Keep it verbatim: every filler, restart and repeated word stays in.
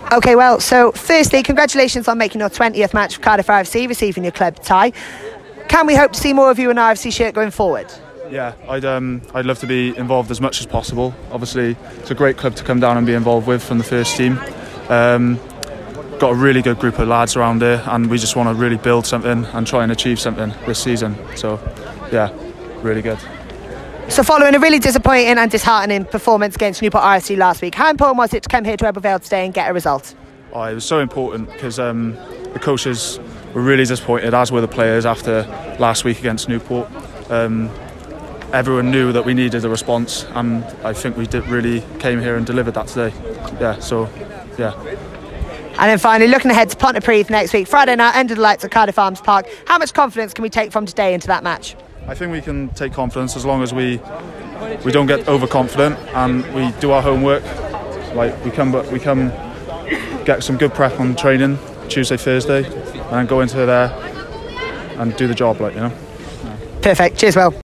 Okay, well, so firstly, congratulations on making your twentieth match for Cardiff R F C, receiving your club tie. Can we hope to see more of you in an R F C shirt going forward? Yeah, I'd um, I'd love to be involved as much as possible. Obviously, it's a great club to come down and be involved with from the first team. Um, got a really good group of lads around here, and we just want to really build something and try and achieve something this season. So, yeah, really good. So following a really disappointing and disheartening performance against Newport R F C last week, how important was it to come here to Ebbw Vale today and get a result? Oh, it was so important because um, the coaches were really disappointed, as were the players, after last week against Newport. Um, everyone knew that we needed a response, and I think we did really came here and delivered that today. Yeah, so, yeah. And then finally, looking ahead to Pontypridd next week, Friday night, under the lights at Cardiff Arms Park, how much confidence can we take from today into that match? I think we can take confidence as long as we we don't get overconfident and we do our homework. Like we come, we come, get some good prep on training Tuesday, Thursday, and then go into there and do the job. Like you know. Perfect. Cheers, Will.